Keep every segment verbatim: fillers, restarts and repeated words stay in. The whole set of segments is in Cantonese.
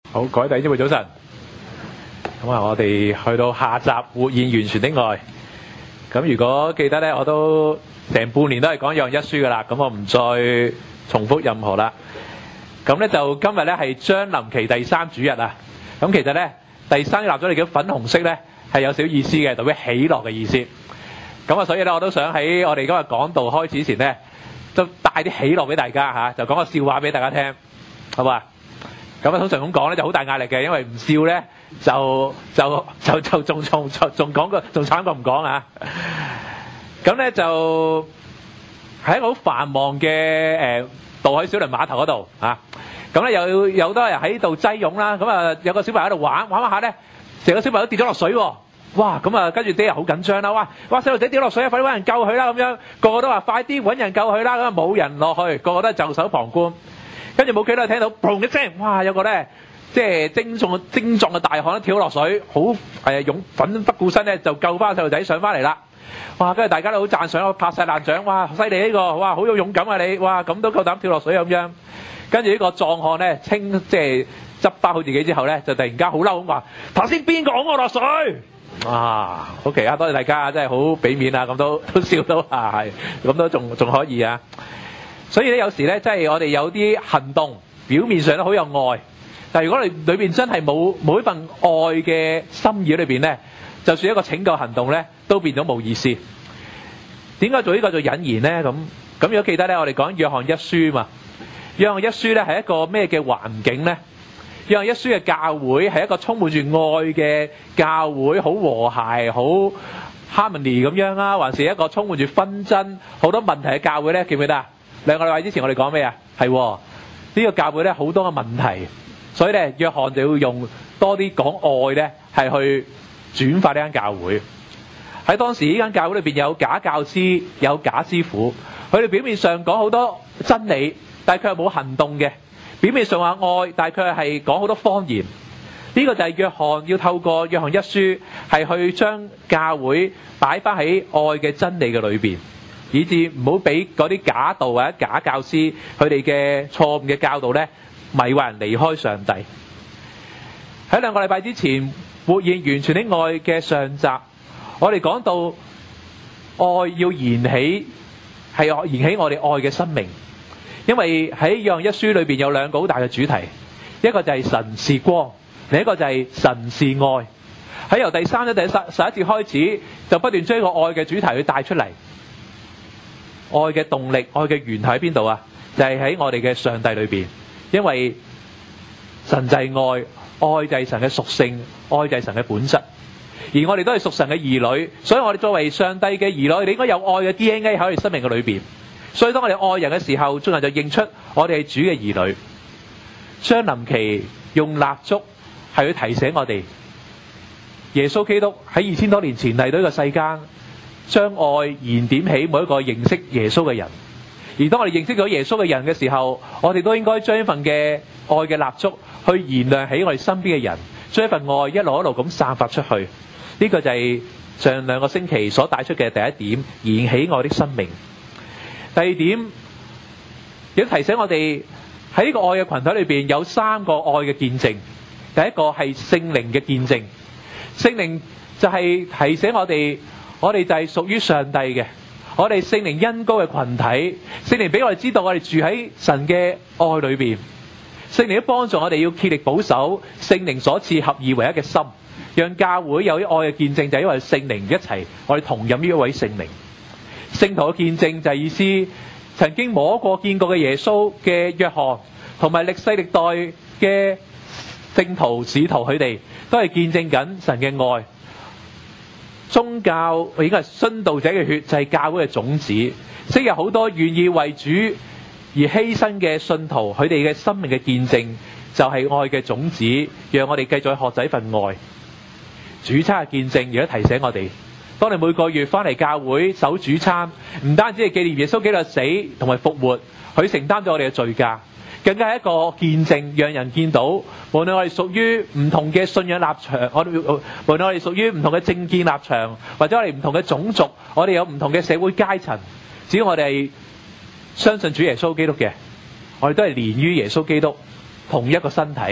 好，各位弟兄姊妹早晨。咁啊，我哋去到下集活現完全的愛。咁如果記得咧，我都成半年都係講約翰一書噶啦，咁我唔再重複任何啦。咁咧就今日咧係將臨期第三主日啊。咁其實咧第三立咗你嘅粉紅色咧係有少意思嘅，代表喜樂嘅意思。咁啊，所以咧我都想喺我哋今日講道開始前咧，都帶啲喜樂俾大家嚇，就講個笑話俾大家聽，好嘛？咁啊，通常咁講咧就好大壓力嘅，因為唔笑咧就就就就仲仲仲講個仲慘過唔講啊！咁咧就喺一個好繁忙嘅誒渡海小輪碼頭嗰度啊，咁咧有有好多人喺度擠擁啦，咁啊有個小朋友喺度玩玩玩下咧，成個小朋友跌咗落水喎！哇！咁啊跟住啲人好緊張啦，哇哇細路仔跌落水啊，快啲揾人救佢啦咁樣，個個都話快啲揾人救佢啦，咁啊冇人落去，個個都係袖手旁觀。跟住冇幾耐聽到砰一聲，哇！有個咧即係精壯精壯嘅大漢咧跳落水，好誒勇奮不顧身咧就救翻細路仔上翻嚟啦！哇！跟住大家都好讚賞，拍曬爛掌，哇！犀利呢個，哇！好有勇敢啊你，哇！咁都夠膽跳落水咁樣。跟住呢個壯漢咧清即係執翻好自己之後咧，就突然間好嬲咁話：頭先邊個㧬我落水？啊！OK啊，多謝大家，真係好俾面啊！咁都都笑到啊，係咁都仲仲可以啊！所以咧，有時咧，即係我哋有啲行動，表面上都好有愛，但係如果你裏邊真係冇冇一份愛嘅心意喺裏邊咧，就算一個拯救行動咧，都變咗冇意思。點解做呢個做引言咧？咁咁如果記得咧，我哋講約翰一書嘛，約翰一書咧係一個咩嘅環境咧？約翰一書嘅教會係一個充滿住愛嘅教會，好和諧，好 harmony 咁樣啊，還是一個充滿住紛爭、好多問題嘅教會咧？記唔記得啊？兩個禮拜之前我哋講咩啊？係呢個教會咧好多嘅問題，所以咧約翰就要用多啲講愛咧，係去轉化呢間教會。喺當時呢間教會裏邊有假教師，有假師傅，佢哋表面上講好多真理，但係佢係冇行動嘅。表面上話愛，但係佢係講好多謊言。呢個就係約翰要透過約翰一書，係去將教會擺翻喺愛嘅真理嘅裏邊。以致唔好俾嗰啲假道或者假教師佢哋嘅錯誤嘅教導咧，迷惑人離開上帝。喺兩個禮拜之前，活現完全的愛嘅上集，我哋講到愛要燃起，係燃起我哋愛嘅生命。因為喺約翰一書裏邊有兩個好大嘅主題，一個就係神是光，另一個就係神是愛。喺由第三章第十十一節開始，就不斷將呢個愛嘅主題去帶出嚟。愛嘅動力，愛嘅源頭喺邊度啊？就係喺我哋嘅上帝裏邊，因為神就係愛，愛就係神嘅屬性，愛就係神嘅本質。而我哋都係屬神嘅兒女，所以我哋作為上帝嘅兒女，你應該有愛嘅 D N A 喺我哋生命嘅裏邊。所以當我哋愛人嘅時候，眾人就認出我哋係主嘅兒女。將臨期用蠟燭係去提醒我哋，耶穌基督喺二千多年前嚟到呢個世間，將愛燃點起每一個認識耶穌嘅人。而當我哋認識咗耶穌嘅人嘅時候，我哋都應該將一份嘅愛嘅蠟燭去燃亮起我哋身邊嘅人，將一份愛一路一路咁散發出去。呢個就係上兩個星期所帶出嘅第一點，燃起愛的生命。第二點亦都提醒我哋喺呢個愛嘅群體裏邊有三個愛嘅見證。第一個係聖靈嘅見證，聖靈就係提醒我哋，我哋就係屬於上帝嘅，我哋聖靈恩膏嘅群體。聖靈俾我哋知道我哋住喺神嘅愛裏邊，聖靈都幫助我哋要竭力保守聖靈所賜合二為一嘅心，讓教會有啲愛嘅見證，就係因為聖靈一齊，我哋同飲呢一位聖靈。聖徒嘅見證就係意思，曾經摸過見過嘅耶穌嘅約翰，同埋歷世歷代嘅聖徒使徒，佢哋都係見證緊神嘅愛。宗教應該係殉道者嘅血，就係教會嘅種子。昔日好多願意為主而犧牲嘅信徒，佢哋嘅生命嘅見證就係愛嘅種子，讓我哋繼續去學習一份愛。主餐嘅見證亦都提醒我哋，當你每個月翻嚟教會守主餐，唔單止係紀念耶穌基督死同埋復活，佢承擔咗我哋嘅罪價，更加係一個見證，讓人見到無論我哋屬於唔同嘅信仰立場，我哋無論我哋屬於唔同嘅政見立場，或者我哋唔同嘅種族，我哋有唔同嘅社會階層，只要我哋相信主耶穌基督嘅，我哋都係連於耶穌基督同一個身體，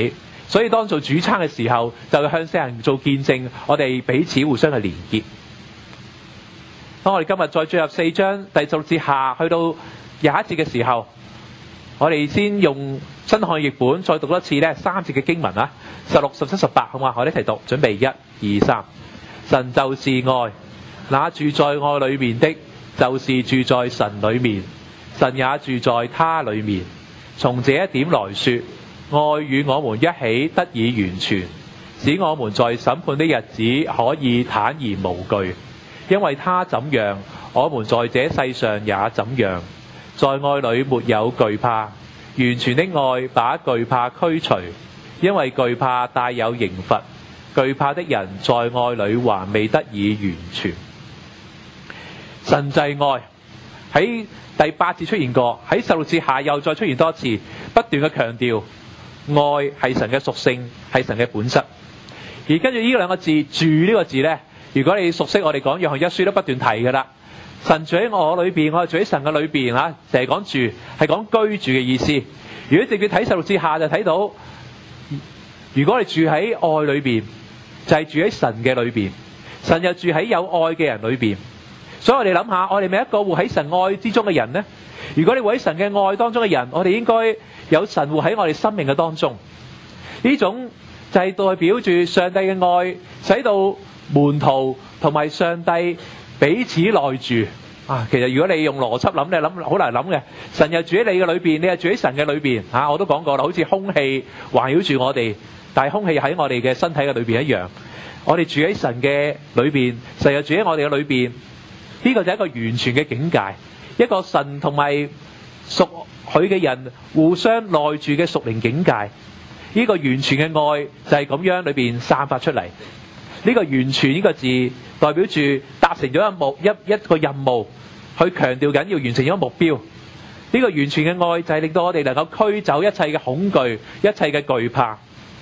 所以當做主餐嘅時候，就向世人做見證，我哋彼此互相嘅連結。當我哋今日再進入四章第十六節下去到廿一節嘅時候，我哋先用新漢譯本再讀一次呢三節嘅經文啊，十六、十七、十八，好嘛？我哋一齊讀，準備一、二、三。神就是愛，那住在愛裏面的，就是住在神裏面，神也住在他裏面。從這一點來說，愛與我們一起得以完全，使我們在審判的日子可以坦然無懼。因為他怎樣，我們在這世上也怎樣。在愛裏沒有懼怕，完全的愛把懼怕驅除，因為懼怕帶有刑罰。懼怕的人在愛裏還未得以完全。神就係愛，喺第八節出現過，喺十六節下又再出現多次，不斷嘅強調愛係神嘅屬性，係神嘅本質。而跟住呢兩個字，住呢個字呢，如果你熟悉我哋講約翰一書都不斷提㗎啦。神住喺我裏邊，我係住喺神嘅裏邊嚇，成日講住係講居住嘅意思。如果直接睇十六節下就睇到，如果你住喺愛裏邊，就係住喺神嘅裏邊，神又住喺有愛嘅人裏邊。所以我哋諗下，我哋咪一個活喺神愛之中嘅人呢？如果你活喺神嘅愛當中嘅人，我哋應該有神活喺我哋生命嘅當中。呢種就係代表住上帝嘅愛，使到門徒同埋上帝彼此內住啊！其實如果你用邏輯諗，你諗好難諗嘅。神又住喺你嘅裏邊，你又住喺神嘅裏邊嚇。我都講過啦，好似空氣環繞住我哋。但係空氣喺我哋嘅身體嘅裏邊一樣，我哋住喺神嘅裏邊，神又住喺我哋嘅裏邊。呢個就係一個完全嘅境界，一個神同埋屬佢嘅人互相內住嘅屬靈境界。呢個完全嘅愛就係咁樣裏邊散發出嚟。呢個完全呢個字代表住達成咗一目一一個任務，去強調緊要完成咗目標。呢個完全嘅愛就係令到我哋能夠驅走一切嘅恐懼，一切嘅懼怕。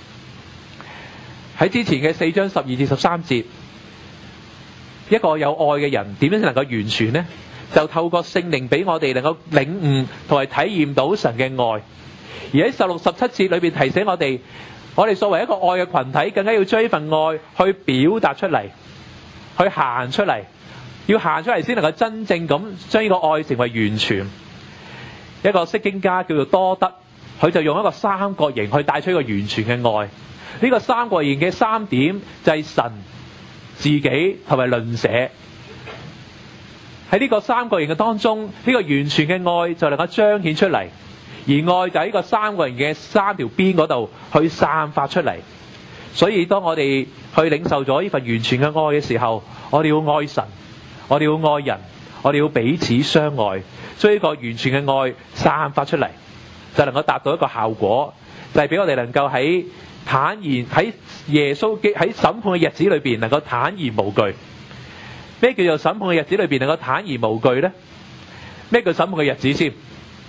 喺之前嘅四章十二至十三節，一個有愛嘅人點樣先能夠完全呢？就透過聖靈俾我哋能夠領悟同埋體驗到神嘅愛。而喺十六、十七節裏邊提醒我哋，我哋作為一個愛嘅群體，更加要將呢份愛去表達出嚟，去行出嚟，要行出嚟先能夠真正咁將呢個愛成為完全。一個釋經家叫做多德，佢就用一個三角形去帶出一個完全嘅愛。呢個三角形嘅三點就係神、自己同埋鄰舍。喺呢個三角形嘅當中，呢個完全嘅愛就能夠彰顯出嚟，而愛就喺呢個三角形嘅三條邊嗰度去散發出嚟。所以當我哋去領受咗呢份完全嘅愛嘅時候，我哋要愛神，我哋要愛人，我哋要彼此相愛，將呢個完全嘅愛散發出嚟，就能夠達到一個效果，就係俾我哋能夠喺坦然喺耶穌基喺審判嘅日子裏邊能夠坦然無懼。咩叫做審判嘅日子裏邊能夠坦然無懼呢？咩叫審判嘅日子先？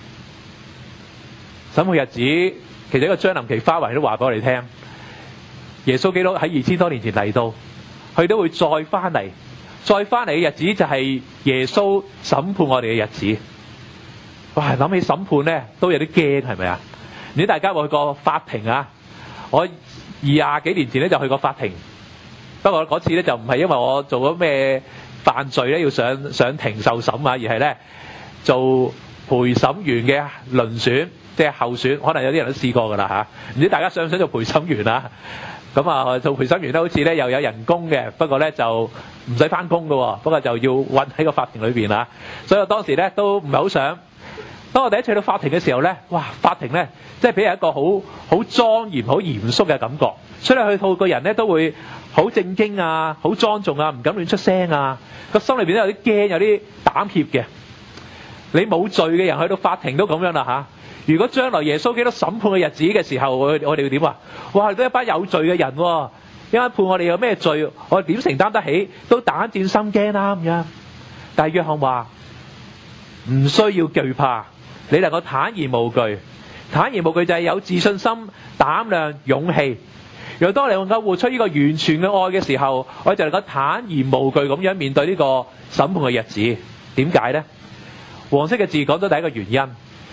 審判日子其實一個將臨期花環都話俾我哋聽，耶穌基督喺二千多年前嚟到，佢都會再翻嚟，再翻嚟嘅日子就係耶穌審判我哋嘅日子。哇！諗起審判呢都有啲驚，係咪啊？唔知大家有冇去過法庭啊？我二廿幾年前咧就去過法庭，不過嗰次咧就唔係因為我做咗咩犯罪咧要上上庭受審啊，而係咧做陪審員嘅遴選，即係候選，可能有啲人都試過㗎啦嚇。唔知大家想唔想做陪審員啊？咁啊做陪審員咧好似咧又有人工嘅，不過咧就唔使返工㗎喎，不過就要韞喺個法庭裏邊啊。所以我當時咧都唔係好想。當我第一次去到法庭嘅時候咧，哇！法庭咧即係俾人一個好好莊嚴、好嚴肅嘅感覺，所以去到個人咧都會好正經啊、好莊重啊，唔敢亂出聲啊，個心裏邊都有啲驚、有啲膽怯嘅。你冇罪嘅人去到法庭都咁樣啦嚇。如果將來耶穌基督審判嘅日子嘅時候，我我哋要點啊？哇！都一班有罪嘅人喎，一陣判我哋有咩罪，我哋點承擔得起？都膽戰心驚啦咁樣。但係約翰話唔需要懼怕。你能夠坦然無懼，坦然無懼就係有自信心、膽量、勇氣。若當你能夠活出呢個完全嘅愛嘅時候，我就能夠坦然無懼咁樣面對呢個審判嘅日子。點解呢？黃色嘅字講咗第一個原因，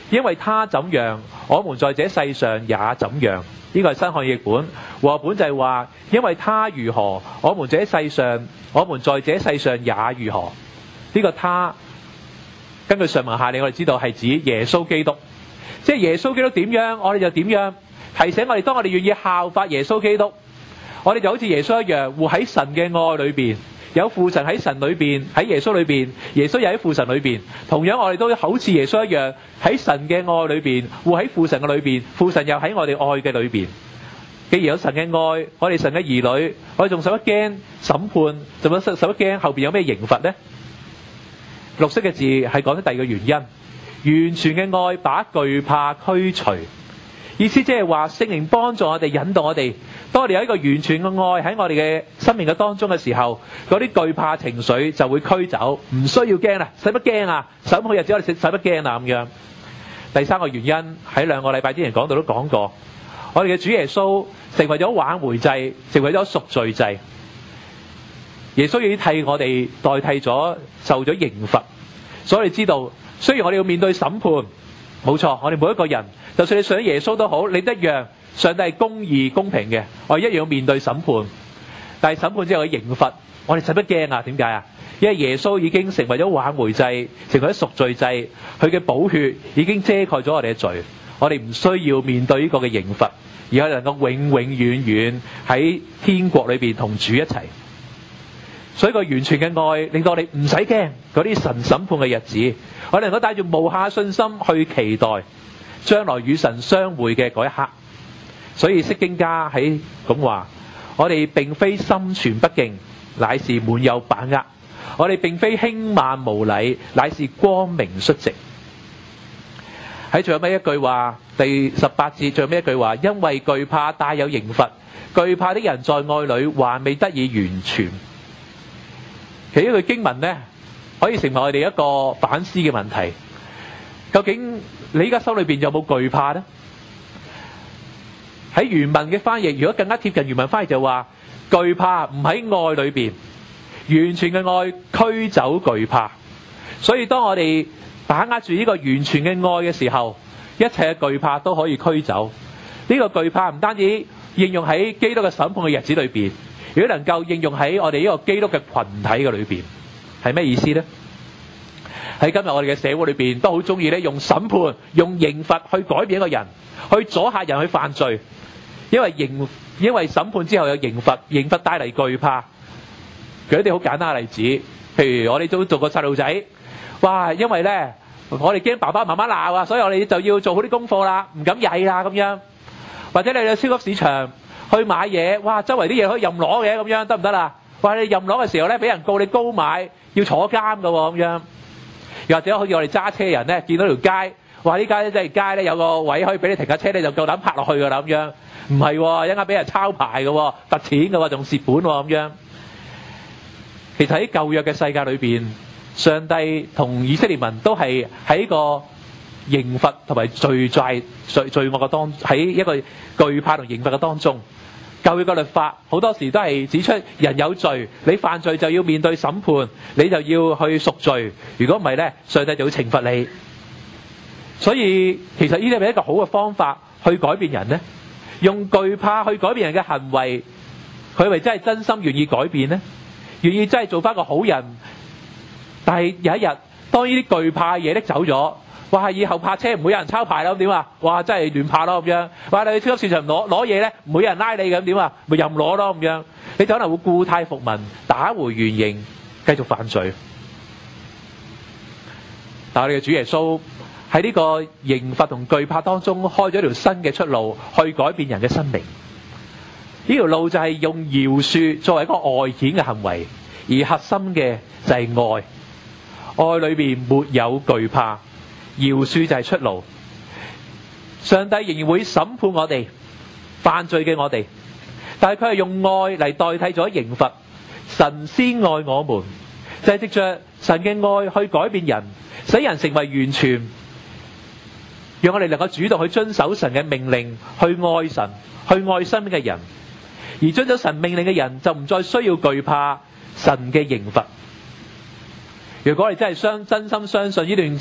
因為他怎樣，我們在這世上也怎樣。呢個係新漢譯本。和合本就係話，因為他如何，我們這世上，我們在這世上也如何。呢個他根據上文下理，我哋知道係指耶穌基督，即係耶穌基督點樣，我哋就點樣。提醒我哋，當我哋願意效法耶穌基督，我哋就好似耶穌一樣，活喺神嘅愛裏邊。有父神喺神裏邊，喺耶穌裏邊，耶穌又喺父神裏邊。同樣我哋都好似耶穌一樣，喺神嘅愛裏邊，活喺父神嘅裏邊，父神又喺我哋愛嘅裏邊。既然有神嘅愛，我哋神嘅兒女，我哋仲使乜驚審判？仲使使乜驚後邊有咩刑罰呢？綠色嘅字係講緊第二個原因，完全嘅愛把懼怕驅除。意思即係話聖靈幫助我哋，引導我哋。當我哋有一個完全嘅愛喺我哋嘅生命嘅當中嘅時候，嗰啲懼怕情緒就會驅走，唔需要驚啦，使乜驚啊？審判日子我哋使乜驚啊？咁樣。第三個原因喺兩個禮拜之前講到都講過，我哋嘅主耶穌成為咗挽回祭，成為咗贖罪祭。耶穌已經替我哋代替咗受咗刑罰，所以你知道，雖然我哋要面對審判，冇錯，我哋每一個人，就算你信耶穌都好，你一樣。上帝係公義公平嘅，我哋一樣要面對審判。但係審判之後嘅刑罰，我哋使乜驚啊？點解啊？因為耶穌已經成為咗挽回祭，成為咗贖罪祭，佢嘅寶血已經遮蓋咗我哋嘅罪，我哋唔需要面對呢個嘅刑罰，而我哋能夠永永遠遠喺天國裏邊同主一齊。所以個完全嘅愛令到我哋唔使驚嗰啲神審判嘅日子，我哋能夠帶住無限信心去期待將來與神相會嘅嗰一刻。所以釋經家喺咁話，我哋並非心存不敬，乃是滿有把握；我哋並非輕慢無禮，乃是光明率直。喺最後尾一句話，第十八節最後尾一句話，因為懼怕帶有刑罰，懼怕的人在愛裏還未得以完全。其實呢句經文呢，可以成為我哋一個反思嘅問題。究竟你依家心裏邊有冇懼怕呢？喺原文嘅翻譯，如果更加貼近原文翻譯就話，懼怕唔喺愛裏邊，完全嘅愛驅走懼怕。所以當我哋把握住呢個完全嘅愛嘅時候，一切嘅懼怕都可以驅走。呢個懼怕唔單止應用喺基督嘅審判嘅日子裏邊，如果能夠應用喺我哋呢個基督嘅群體嘅裏邊，係咩意思呢？喺今日我哋嘅社會裏邊，都好中意咧用審判、用刑罰去改變一個人，去阻嚇人去犯罪。因為刑，因為審判之後有刑罰，刑罰帶嚟懼怕。舉一啲好簡單嘅例子，譬如我哋都做過細路仔，哇！因為咧我哋驚爸爸媽媽鬧啊，所以我哋就要做好啲功課啦，唔敢曳啦咁樣。或者你去超級市場去買嘢，哇！周圍啲嘢可以任攞嘅咁樣，得唔得啦？哇！你任攞嘅時候咧，俾人告你高買，要坐監㗎喎咁樣。又或者好似我哋揸車人咧，見到條街，哇！呢街真係街咧有個位可以俾你停架車，你就夠膽泊落去㗎啦咁樣。唔係喎，一陣間俾人抄牌嘅喎，罰錢嘅喎，仲蝕本喎咁樣。其實喺舊約嘅世界裏邊，上帝同以色列民都係喺個刑罰同埋罪債罪罪惡嘅當，喺一個懼怕同刑罰嘅當中。舊約嘅律法好多時都係指出人有罪，你犯罪就要面對審判，你就要去贖罪。如果唔係咧，上帝就會懲罰你。所以其實呢啲係咪一個好嘅方法去改變人呢？用懼怕去改變人嘅行為，佢係咪真係真心願意改變呢？願意真係做翻個好人？但係有一日，當呢啲懼怕嘢拎走咗，哇！以後泊車唔會有人抄牌啦，咁點啊？哇！真係亂泊咯咁樣。哇！你去超級市場攞攞嘢咧，唔會有人拉你咁點啊？咪任攞咯咁樣。你就可能會故態復萌，打回原形，繼續犯罪。但係我哋嘅主耶穌喺呢個刑罰同懼怕當中開咗條新嘅出路，去改變人嘅生命。呢條路就係用饒恕作為一個外顯嘅行為，而核心嘅就係愛。愛裏面沒有懼怕，饒恕就係出路。上帝仍然會審判我哋犯罪嘅我哋，但係佢係用愛嚟代替咗刑罰。神先愛我們，就係藉着神嘅愛去改變人，使人成為完全。讓我哋能夠主動去遵守神嘅命令，去愛神，去愛身邊嘅人。而遵守神命令嘅人就唔再需要懼怕神嘅刑罰。如果我哋真係相真心相信呢段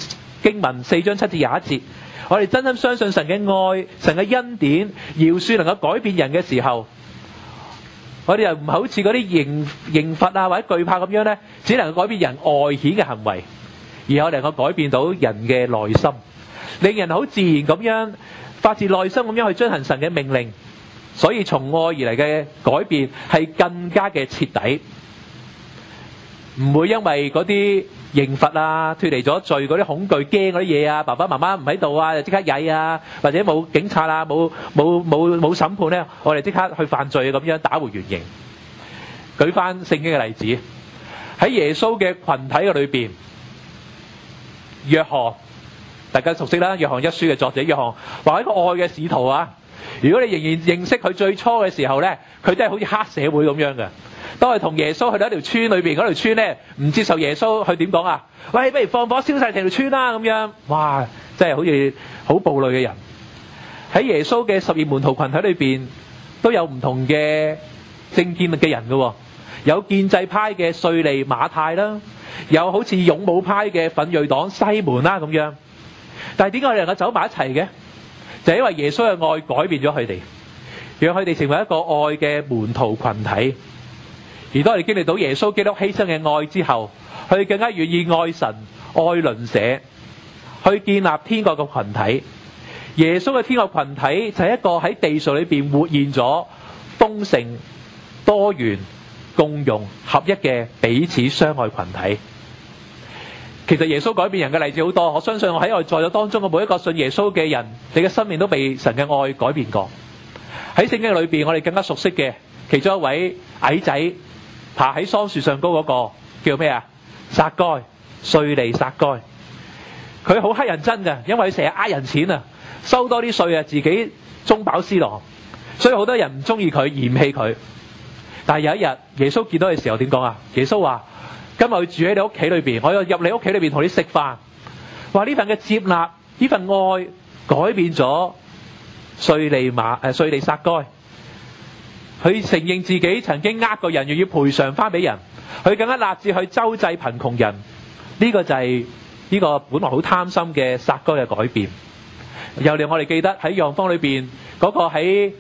經文四章七至廿一節，我哋真心相信神嘅愛、神嘅恩典、饒恕能夠改變人嘅時候，我哋又唔係好似嗰啲刑刑罰啊或者懼怕咁樣咧，只能夠改變人外顯嘅行為，而我哋能夠改變到人嘅內心，令人好自然咁樣發自內心咁樣去遵行神嘅命令。所以從愛而嚟嘅改變係更加嘅徹底，唔會因為嗰啲刑罰啊、脫離咗罪嗰啲恐懼、驚嗰啲嘢啊，爸爸媽媽唔喺度啊，就即刻曳啊，或者冇警察啊、冇冇冇冇審判咧，我哋即刻去犯罪咁樣打回原形。舉翻聖經嘅例子，喺耶穌嘅群體嘅裏邊，約翰大家熟悉啦，約翰一書嘅作者約翰話一個愛嘅使徒啊。如果你仍然認識佢最初嘅時候咧，佢真係好似黑社會咁樣嘅。當佢同耶穌去到一條村裏邊，嗰條村咧唔接受耶穌，佢點講啊？喂，不如放火燒晒成條村啦咁樣。哇，真係好似好暴戾嘅人。喺耶穌嘅十二門徒群體裏邊，都有唔同嘅政見嘅人嘅，有建制派嘅稅吏馬太啦，有好似勇武派嘅奮銳黨西門啦咁樣。但係點解我哋能夠走埋一齊嘅？就係因為耶穌嘅愛改變咗佢哋，讓佢哋成為一個愛嘅門徒群體。而當我哋經歷到耶穌基督犧牲嘅愛之後，佢哋更加願意愛神、愛鄰舍，去建立天國嘅群體。耶穌嘅天國群體就係一個喺地上裏邊活現咗豐盛、多元、共融、合一嘅彼此相愛群體。其實耶穌改變人嘅例子好多，我相信我喺我在座當中嘅每一個信耶穌嘅人，你嘅生命都被神嘅愛改變過。喺聖經裏邊，我哋更加熟悉嘅其中一位矮仔爬喺桑樹上高嗰個叫咩啊？撒該，稅吏撒該。佢好乞人憎嘅，因為佢成日呃人錢啊，收多啲稅啊，自己中飽私囊，所以好多人唔中意佢，嫌棄佢。但係有一日耶穌見到嘅時候點講啊？耶穌話：今日佢住喺你屋企裏邊，我又入你屋企裏邊同你食飯。話呢份嘅接納，呢份愛改變咗稅吏馬誒稅吏撒該。佢承認自己曾經呃過人，又要賠償翻俾人。佢更加立志去周濟貧窮人。呢個就係呢個本來好貪心嘅撒該嘅改變。又令我哋記得喺約翰福音裏邊嗰個喺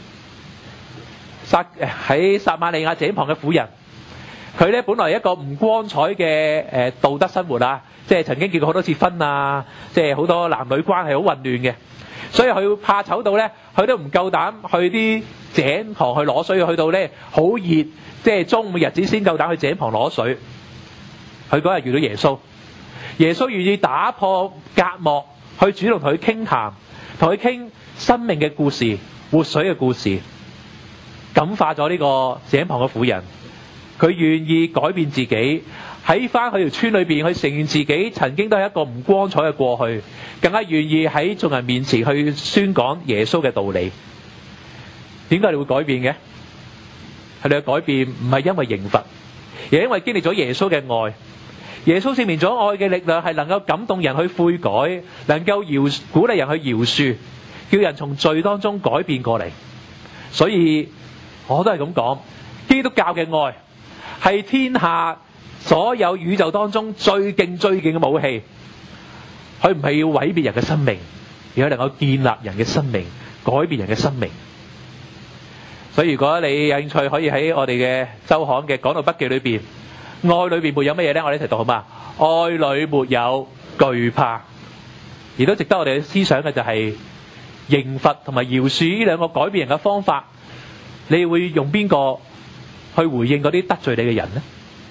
撒喺撒瑪利亞井旁嘅婦人。佢咧本來一個唔光彩嘅誒道德生活啊，即係曾經結過好多次婚啊，即係好多男女關係好混亂嘅，所以佢怕醜到咧，佢都唔夠膽去啲井旁去攞水，去到咧好熱，即係中午日子先夠膽去井旁攞水。佢嗰日遇到耶穌，耶穌願意打破隔膜，去主動同佢傾談，同佢傾生命嘅故事、活水嘅故事，感化咗呢個井旁嘅婦人。佢願意改變自己，喺翻佢條村裏邊去承認自己曾經都係一個唔光彩嘅過去，更加願意喺眾人面前去宣講耶穌嘅道理。點解你會改變嘅？係你嘅改變唔係因為刑罰，而係因為經歷咗耶穌嘅愛。耶穌證明咗愛嘅力量係能夠感動人去悔改，能夠饒鼓勵人去饒恕，叫人從罪當中改變過嚟。所以我都係咁講，基督教嘅愛係天下所有宇宙當中最勁最勁嘅武器。佢唔係要毀滅人嘅生命，而係能夠建立人嘅生命，改變人嘅生命。所以如果你有興趣，可以喺我哋嘅周刊嘅講道筆記裏邊，愛裏邊沒有乜嘢呢？我哋一齊讀好嘛？愛裏沒有懼怕。而都值得我哋思想嘅就係刑罰同埋饒恕呢兩個改變人嘅方法，你會用邊個去回應嗰啲得罪你嘅人呢？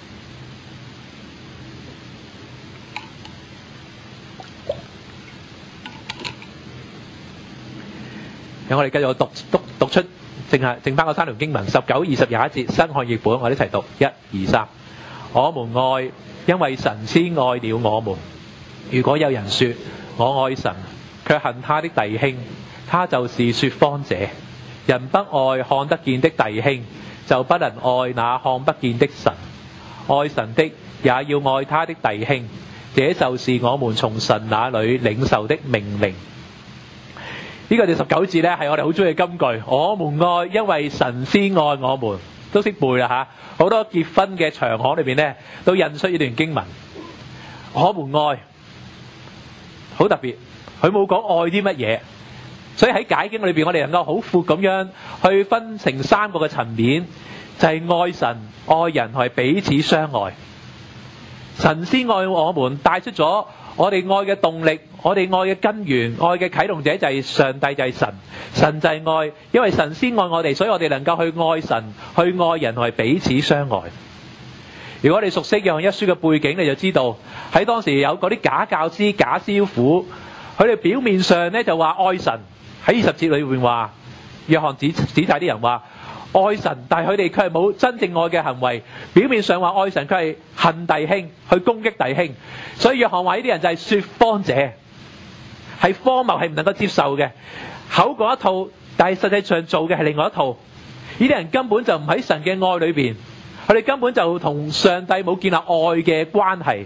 咁我哋繼續讀讀讀出剩下剩翻嗰三條經文，十九、二十、廿一節，新漢譯本，我哋一齊讀，一、二、三。我們愛，因為神先愛了我們。如果有人說我愛神，卻恨他的弟兄，他就是說謊者。人不愛看得見的弟兄，就不能愛那看不見的神。愛神的也要愛他的弟兄，這就是我們從神那裏領受的命令。呢個第十九節呢，係我哋好中意嘅金句。我們愛，因為神先愛我們，都識背啦吓。好多結婚嘅場合裏邊呢，都印出呢段經文。我們愛， 好特別，佢冇講愛啲乜嘢。所以喺解經裏邊，我哋能夠好闊咁樣去分成三個嘅層面，就係、是、愛神、愛人同係彼此相愛。神先愛我們，帶出咗我哋愛嘅動力，我哋愛嘅根源，愛嘅啟動者就係上帝，就係神。神就係愛，因為神先愛我哋，所以我哋能夠去愛神、去愛人同係彼此相愛。如果你熟悉約翰一書嘅背景，你就知道喺當時有嗰啲假教師、假師傅，佢哋表面上咧就話愛神，喺二十節裏邊話，約翰指指晒啲人話愛神，但係佢哋卻係冇真正愛嘅行為。表面上話愛神，佢係恨弟兄，去攻擊弟兄。所以約翰話呢啲人就係說謊者，係荒謬，係唔能夠接受嘅。口講一套，但係實際上做嘅係另外一套。呢啲人根本就唔喺神嘅愛裏邊，佢哋根本就同上帝冇建立愛嘅關係。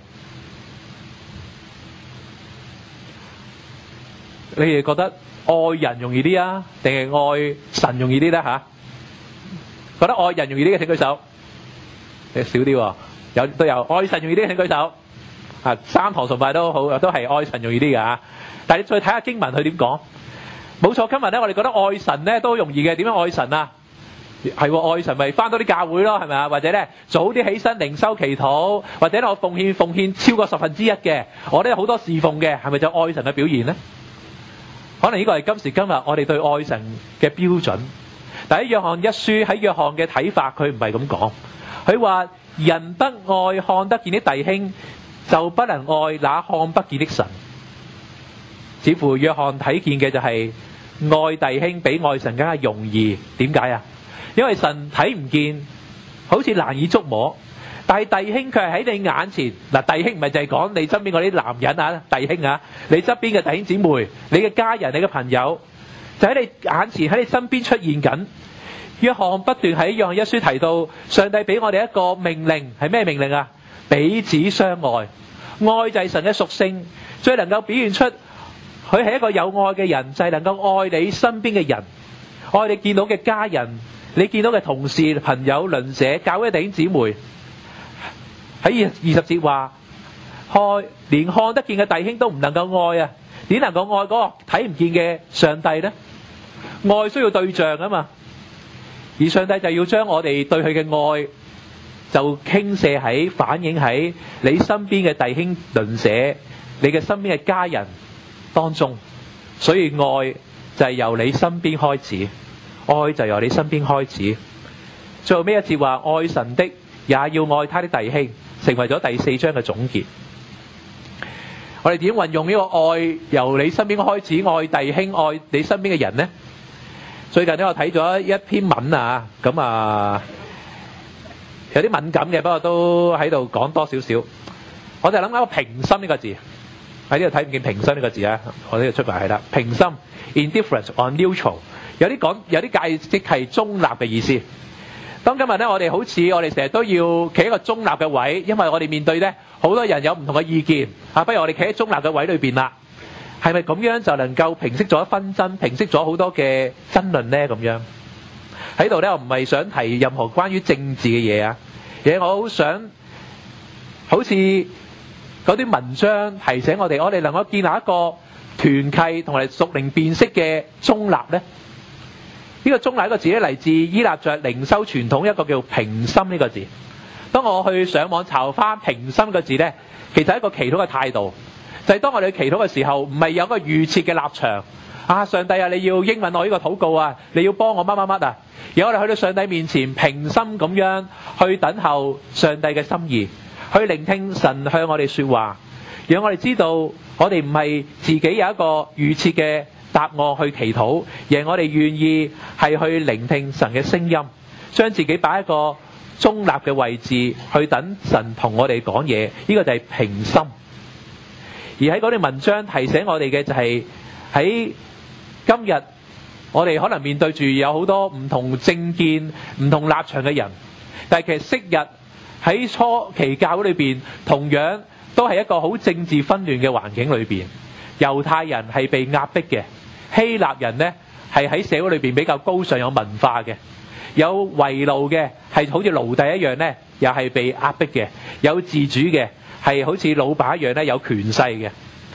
你哋覺得愛人容易啲啊，定係愛神容易啲咧吓？覺得愛人容易啲嘅請舉手。誒少啲喎，有都有愛神容易啲嘅請舉手。啊，三堂崇拜都好，都係愛神容易啲嘅嚇。但係你再睇下經文佢點講？冇錯，今日咧我哋覺得愛神咧都容易嘅。點樣愛神啊？係喎，愛神咪翻多啲教會咯，係咪啊？或者咧早啲起身靈修祈禱，或者我奉獻奉獻超過十分之一嘅，我哋有好多侍奉嘅，係咪就愛神嘅表現咧？可能呢個係今時今日我哋對愛神嘅標準。但喺約翰一書，喺約翰嘅睇法，佢唔係咁講。佢話人不愛看得見的弟兄，就不能愛那看不見的神。似乎約翰睇見嘅就係愛弟兄比愛神更加容易。點解啊？因為神睇唔見，好似難以觸摸，但係弟兄卻係喺你眼前。嗱，弟兄唔係就係講你身邊嗰啲男人啊，弟兄啊，你側邊嘅弟兄姊妹，你嘅家人，你嘅朋友，就喺你眼前，喺你身邊出現緊。約翰不斷喺約翰一書提到，上帝俾我哋一個命令，係咩命令啊？彼此相愛。愛就係神嘅屬性，最能夠表現出佢係一個有愛嘅人，就係能夠愛你身邊嘅人，愛你見到嘅家人，你見到嘅同事、朋友、鄰舍、教會弟兄姊妹。喺二十節話，看連看得見嘅弟兄都唔能夠愛啊，點能夠愛嗰個睇唔見嘅上帝呢？愛需要對象啊嘛。而上帝就要將我哋對佢嘅愛就傾瀉喺、反映喺你身邊嘅弟兄鄰舍、你嘅身邊嘅家人當中。所以愛就係由你身邊開始，愛就由你身邊開始。最後尾一節話，愛神的也要愛他的弟兄，成為咗第四章嘅總結。我哋點運用呢個愛由你身邊開始，愛弟兄、愛你身邊嘅人呢？最近呢，我睇咗一篇文啊，咁啊有啲敏感嘅，不過都喺度講多少少。我就諗緊個平心呢個字，喺呢度睇唔見平心呢個字啊？我呢度出埋係啦，平心 indifferent or neutral， 有啲講有啲解釋係中立嘅意思。當今日咧，我哋好似我哋成日都要企喺一個中立嘅位，因為我哋面對咧好多人有唔同嘅意見啊，不如我哋企喺中立嘅位裏邊啦。係咪咁樣就能夠平息咗紛爭，平息咗好多嘅爭論呢？咁樣喺度呢，我唔係想提任何關於政治嘅嘢啊，而係我好想好似嗰啲文章提醒我哋，我哋能夠建立一個團契同埋屬靈辨識嘅中立呢。呢、呢個中立一個字咧嚟自依納爵靈修傳統一個叫平心呢個字。當我去上網查翻平心個字呢，其實係一個祈禱嘅態度。就係當我哋去祈禱嘅時候，唔係有個預設嘅立場啊！上帝啊，你要應允我呢個禱告啊，你要幫我乜乜乜啊！而我哋去到上帝面前，平心咁樣去等候上帝嘅心意，去聆聽神向我哋說話，讓我哋知道我哋唔係自己有一個預設嘅答案去祈禱，而係我哋願意係去聆聽神嘅聲音，將自己擺喺一個中立嘅位置去等神同我哋講嘢。呢個就係平心。而喺嗰啲文章提醒我哋嘅就係喺今日，我哋可能面對住有好多唔同政見、唔同立場嘅人，但係其實昔日喺初期教會裏邊，同樣都係一個好政治紛亂嘅環境裏邊。猶太人係被壓迫嘅，希臘人呢係喺社會裏邊比較高尚有文化嘅，有為奴嘅係好似奴隸一樣呢，又係被壓迫嘅，有自主嘅。係好似老闆一樣咧，有權勢嘅。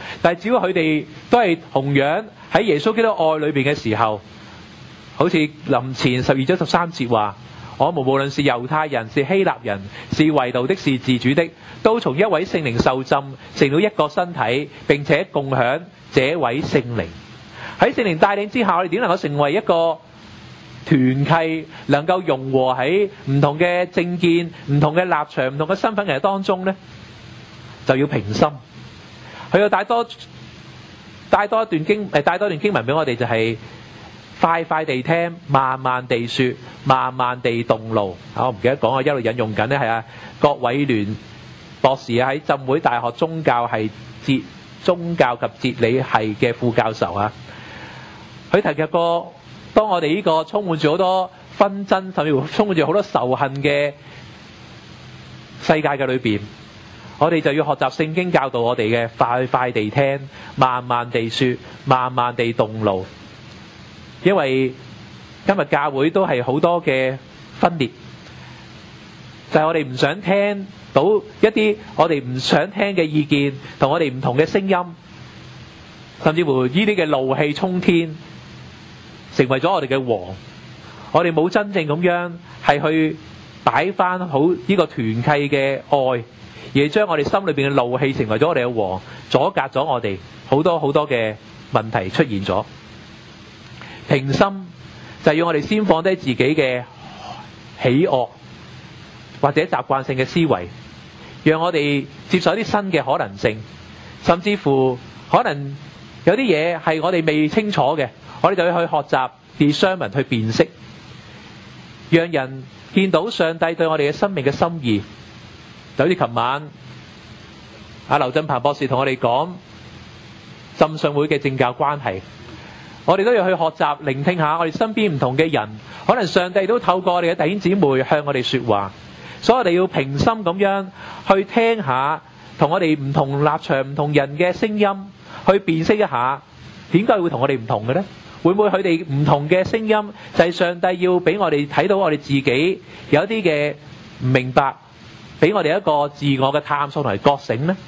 但係只要佢哋都係同樣喺耶穌基督愛裏邊嘅時候，好似林前十二章十三節話：我們無論是猶太人、是希臘人、是為奴的、是自主的，都從一位聖靈受浸，成了一個身體，並且共享這位聖靈。喺聖靈帶領之下，我哋點能夠成為一個團契，能夠融和喺唔同嘅政見、唔同嘅立場、唔同嘅身份嘅人當中呢？就要平心。佢要帶多帶多一段經誒，帶多段經文俾我哋，就係快快地聽，慢慢地說，慢慢地動怒。啊，我唔記得講，我一路引用緊呢係啊郭偉聯博士啊，喺浸會大學宗教系哲宗教及哲理系嘅副教授啊。佢提及過，當我哋呢個充滿住好多紛爭，甚至乎充滿住好多仇恨嘅世界嘅裏邊，我哋就要學習聖經教導我哋嘅快快地聽，慢慢地說，慢慢地動怒。因為今日教會都係好多嘅分裂，就係我哋唔想聽到一啲我哋唔想聽嘅意見，同我哋唔同嘅聲音，甚至乎呢啲嘅怒氣衝天，成為咗我哋嘅王。我哋冇真正咁樣係去擺翻好呢個團契嘅愛，而係將我哋心裏邊嘅怒氣成為咗我哋嘅王，阻隔咗我哋好多好多嘅問題出現咗。平心就係要我哋先放低自己嘅喜惡或者習慣性嘅思維，讓我哋接受一啲新嘅可能性，甚至乎可能有啲嘢係我哋未清楚嘅，我哋就要去學習 discernment 去辨識，讓人見到上帝對我哋嘅生命嘅心意。就好似琴晚阿劉振鵬博士同我哋講浸信會嘅政教關係，我哋都要去學習聆聽下我哋身邊唔同嘅人，可能上帝都透過我哋嘅弟兄姊妹向我哋說話，所以我哋要平心咁樣去聽下同我哋唔同立場唔同人嘅聲音，去辨識一下點解會同我哋唔同嘅呢？會唔會佢哋唔同嘅聲音就係上帝要俾我哋睇到我哋自己有一啲嘅唔明白，俾我哋一個自我嘅探索同埋覺醒呢？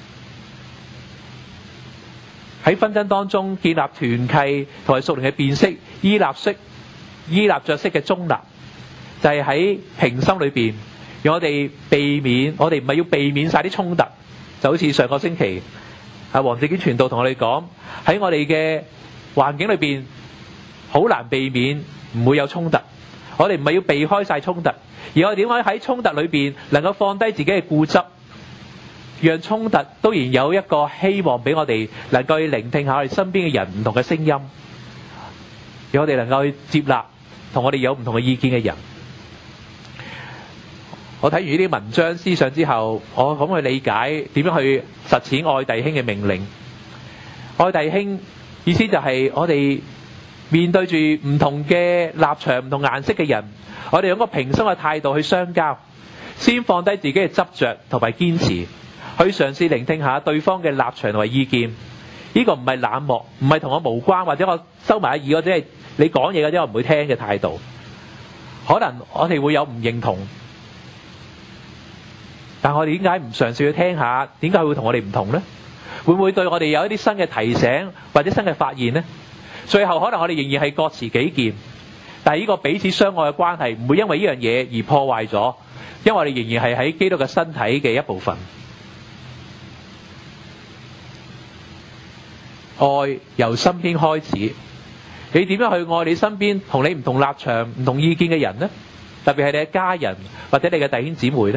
喺紛爭當中建立團契同埋屬靈嘅辨識，依納式依納爵式嘅中立，就係喺平心裏邊，讓我哋避免，我哋唔係要避免晒啲衝突，就好似上個星期阿黃志堅傳道同我哋講，喺我哋嘅環境裏邊好難避免唔會有衝突，我哋唔係要避開晒衝突，而我哋點解喺衝突裏邊能夠放低自己嘅固執，讓衝突都然有一個希望俾我哋能夠去聆聽下我哋身邊嘅人唔同嘅聲音，讓我哋能夠去接納同我哋有唔同嘅意見嘅人。我睇完呢啲文章思想之後，我咁去理解點樣去實踐愛弟兄嘅命令。愛弟兄意思就係我哋面對住唔同嘅立場、唔同顏色嘅人，我哋用個平心嘅態度去相交，先放低自己嘅執着同埋堅持，去嘗試聆聽下對方嘅立場同埋意見。呢個唔係冷漠，唔係同我無關，或者我收埋耳，或者係你講嘢嗰啲我唔會聽嘅態度。可能我哋會有唔認同，但我哋點解唔嘗試去聽下點解會同我哋唔同呢？會唔會對我哋有一啲新嘅提醒或者新嘅發現呢？最後可能我哋仍然係各持己見，但係呢個彼此相愛嘅關係唔會因為呢樣嘢而破壞咗，因為我哋仍然係喺基督嘅身體嘅一部分。愛由身邊開始，你點樣去愛你身邊同你唔同立場、唔同意見嘅人呢？特別係你嘅家人或者你嘅弟兄姊妹呢？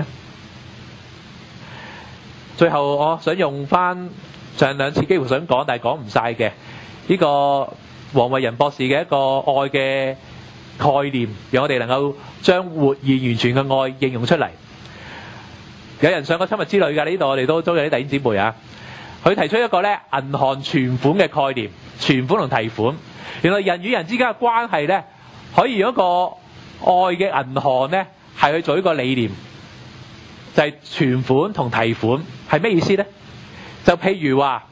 最後我想用翻上兩次幾乎想講但係講唔晒嘅呢個黃惠仁博士嘅一個愛嘅概念，讓我哋能夠將活現完全嘅愛應用出嚟。有人上過親密之旅㗎，呢度我哋都都有啲弟兄姊妹啊。佢提出一個咧銀行存款嘅概念，存款同提款。原來人與人之間嘅關係咧，可以用一個愛嘅銀行咧，係去做一個理念，就係存款同提款係咩意思咧？就譬如話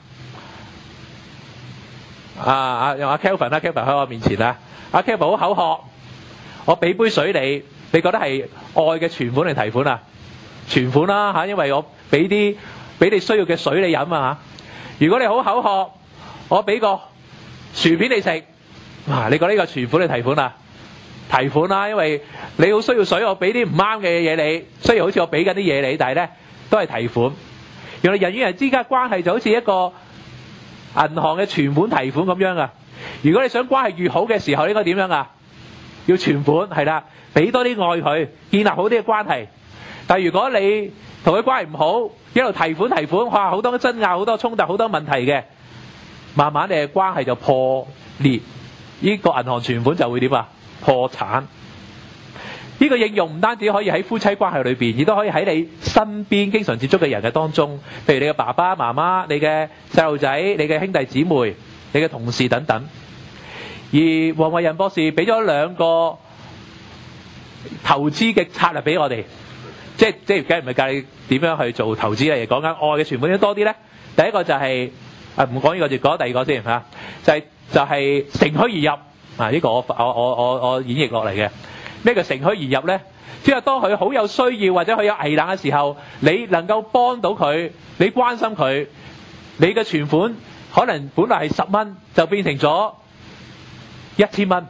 啊啊用阿 Kelvin 啦 ，Kelvin 喺我面前啦，阿 Kelvin 好口渴，我俾杯水你，你覺得係愛嘅存款定提款啊？存款啦嚇，因為我俾啲俾你需要嘅水你飲啊嚇。 如果你好口渴，我俾個薯片你食，哇！你覺得呢個存款定提款啊？提款啦，因為你好需要水，我俾啲唔啱嘅嘢你，雖然好似我俾緊啲嘢你，但係咧都係提款。原來人與人之間嘅關係就好似一個銀行嘅存款提款咁樣啊！如果你想關係越好嘅時候，應該點樣啊？要存款，係啦，俾多啲愛佢，建立好啲嘅關係。但係如果你同佢關係唔好，一路提款提款，哇，好多爭拗，好多衝突，好多問題嘅，慢慢你嘅關係就破裂，呢個銀行存款就會點啊？破產。呢個應用唔單止可以喺夫妻關係裏邊，亦都可以喺你身邊經常接觸嘅人嘅當中，譬如你嘅爸爸媽媽、你嘅細路仔、你嘅兄弟姊妹、你嘅同事等等。而黃惠仁博士俾咗兩個投資嘅策略俾我哋，即係即係梗係唔係教你點樣去做投資嚟講緊愛嘅存款要多啲咧？第一個就係啊唔講呢個字，講第二個先嚇，就係就係乘虛而入啊！呢個我我我我我演繹落嚟嘅。咩叫乘虛而入咧？即係當佢好有需要或者佢有危難嘅時候，你能夠幫到佢，你關心佢，你嘅存款可能本來係十蚊，就變成咗一千蚊。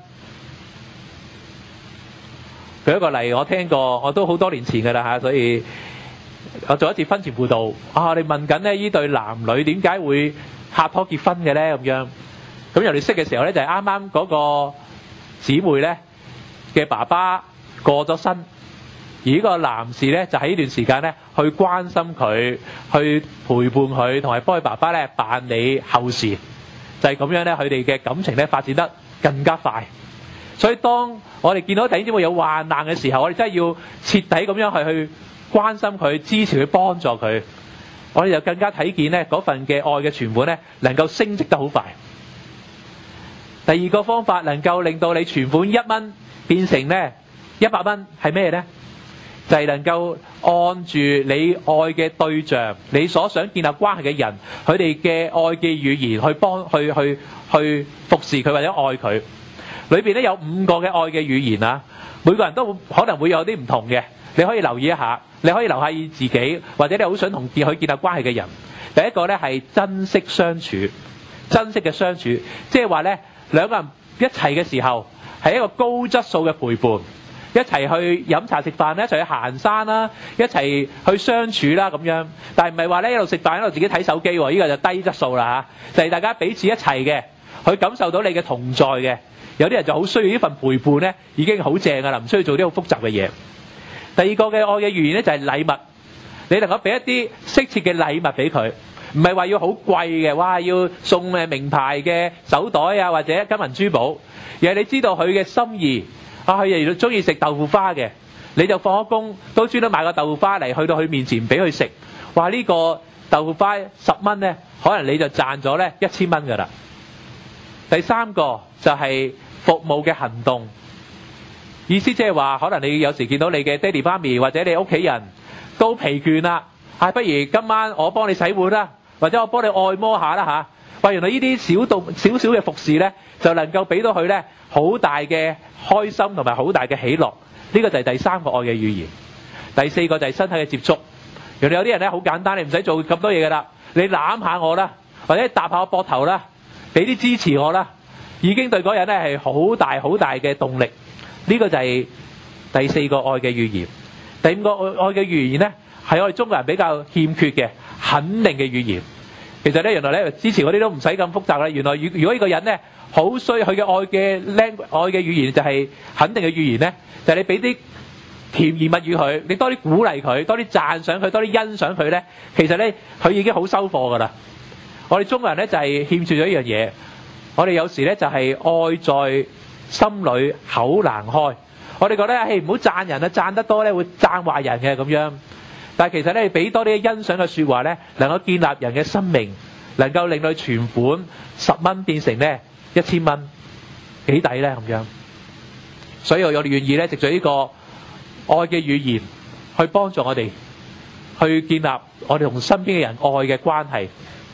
舉一個例，我聽過，我都好多年前㗎啦嚇，所以我做一次婚前輔導啊，我哋問緊咧呢對男女點解會拍拖結婚嘅咧咁樣。咁由你識嘅時候咧，就係啱啱嗰個姊妹咧嘅爸爸過咗身，而呢個男士咧就喺呢段時間咧去關心佢，去陪伴佢，同埋幫佢爸爸咧辦理後事，就係咁樣咧，佢哋嘅感情咧發展得更加快。所以當我哋見到弟兄姊妹有患難嘅時候，我哋真係要徹底咁樣去去關心佢、支持佢、幫助佢，我哋就更加睇見咧嗰份嘅愛嘅存款咧能夠升值得好快。第二個方法能夠令到你存款一蚊變成咧一百蚊係咩咧？就係能夠按住你愛嘅對象，你所想建立關係嘅人，佢哋嘅愛嘅語言去幫去去去服侍佢或者愛佢。裏邊咧有五個嘅愛嘅語言啊，每個人都可能會有啲唔同嘅，你可以留意一下，你可以留下意自己，或者你好想同佢建立關係嘅人。第一個咧係珍惜相處，珍惜嘅相處，即係話咧兩個人一齊嘅時候係一個高質素嘅陪伴，一齊去飲茶食飯咧，一齊去行山啦，一齊去相處啦咁樣。但係唔係話咧一路食飯一路自己睇手機喎，呢個就低質素啦嚇，就係大家彼此一齊嘅，去感受到你嘅同在嘅。有啲人就好需要呢份陪伴咧，已經好正㗎啦，唔需要做啲好複雜嘅嘢。第二個嘅愛嘅語言咧就係禮物，你能夠俾一啲適切嘅禮物俾佢，唔係話要好貴嘅，哇要送誒名牌嘅手袋啊或者金銀珠寶，而係你知道佢嘅心意啊，佢又中意食豆腐花嘅，你就放咗工都專登買個豆腐花嚟去到佢面前俾佢食，哇呢個豆腐花十蚊咧，可能你就賺咗咧一千蚊㗎啦。第三個就係服務嘅行動，意思即係話可能你有時見到你嘅爹哋媽咪或者你屋企人都疲倦啦，啊不如今晚我幫你洗碗啦，或者我幫你按摩下啦嚇。哇原來呢啲小動少少嘅服侍咧，就能夠俾到佢咧好大嘅開心同埋好大嘅喜樂。呢個就係第三個愛嘅語言。第四個就係身體嘅接觸。原來有啲人咧好簡單，你唔使做咁多嘢㗎啦，你攬下我啦，或者搭下我膊頭啦，俾啲支持我啦，已經對嗰人咧係好大好大嘅動力。呢個就係第四個愛嘅語言。第五個愛愛嘅語言咧，係我哋中國人比較欠缺嘅肯定嘅語言。其實咧，原來咧之前嗰啲都唔使咁複雜啦。原來如如果呢個人咧好需要佢嘅愛嘅 language 愛嘅語言就係肯定嘅語言咧，就係你俾啲甜言蜜語佢，你多啲鼓勵佢，多啲讚賞佢，多啲欣賞佢咧，其實咧佢已經好收貨㗎啦。我哋中國人咧就係欠缺咗一樣嘢，我哋有時咧就係愛在心裏口難開。我哋覺得誒唔好讚人啊，讚得多咧會讚壞人嘅咁樣。但係其實咧，俾多啲欣賞嘅説話咧，能夠建立人嘅生命，能夠令佢存款十蚊變成咧一千蚊，幾抵咧咁樣。所以我哋願意咧，藉住呢個愛嘅語言去幫助我哋，去建立我哋同身邊嘅人愛嘅關係。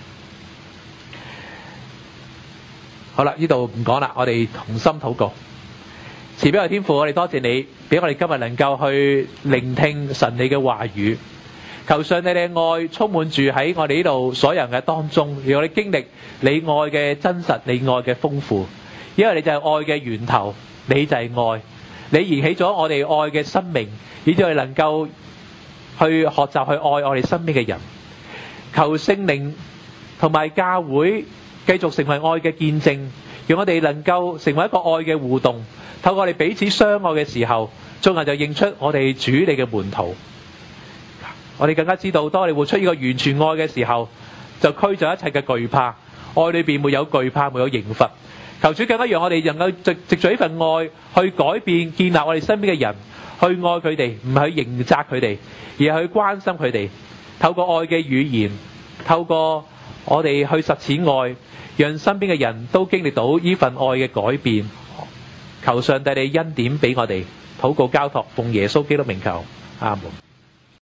好啦，呢度唔講啦，我哋同心禱告。慈悲嘅天父，我哋多謝你，俾我哋今日能夠去聆聽神你嘅話語。 求上帝嘅愛充滿住喺我哋呢度所有人嘅當中，讓我哋經歷你愛嘅真實，你愛嘅豐富。因為你就係愛嘅源頭，你就係愛，你燃起咗我哋愛嘅生命，以致我哋能夠去學習去愛我哋身邊嘅人。求聖靈同埋教會繼續成為愛嘅見證，讓我哋能夠成為一個愛嘅互動。透過我哋彼此相愛嘅時候，眾人就認出我哋主你嘅門徒。我哋更加知道，當我哋活出呢個完全愛嘅時候，就驅走一切嘅懼怕。愛裏邊沒有懼怕，沒有刑罰。求主更加讓我哋能夠藉藉住呢份愛去改變、建立我哋身邊嘅人，去愛佢哋，唔係去刑責佢哋，而係去關心佢哋。透過愛嘅語言，透過我哋去實踐愛，讓身邊嘅人都經歷到呢份愛嘅改變。求上帝你恩典俾我哋，禱告交託，奉耶穌基督名求，阿門。